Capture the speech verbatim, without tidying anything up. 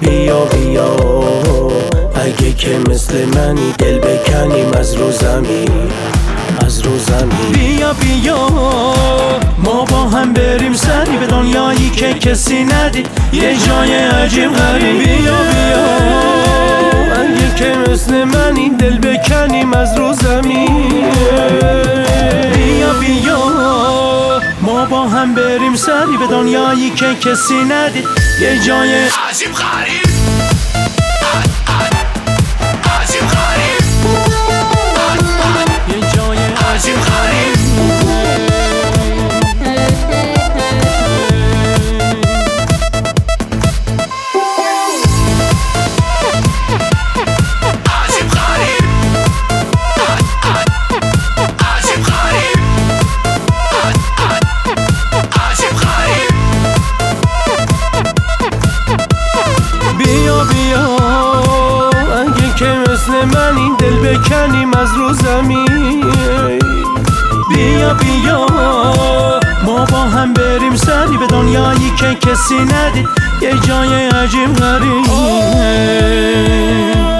بیا بیا اگه که مثل منی دل بکنیم از رو زمین، از رو زمین. بیا بیا ما با هم بریم سری به دنیایی که کسی ندید، یه جای عجیب غریب. بیا بیا اگه که مثل منی دل بکنیم از رو زمین. بیا بیا ما با هم بریم سری به دنیایی که کسی ندید، یه جای عجیب غریب، عجیب غریب، یه جای عجیب غریب، عجیب غریب، عجیب غریب، عجیب غریب. بیا بیا اگه که مثل منی دل بکنیم از رو زمین. بیا بیا ما با هم بریم سری به دنیایی که کسی ندید، یه جای عجیب غریب.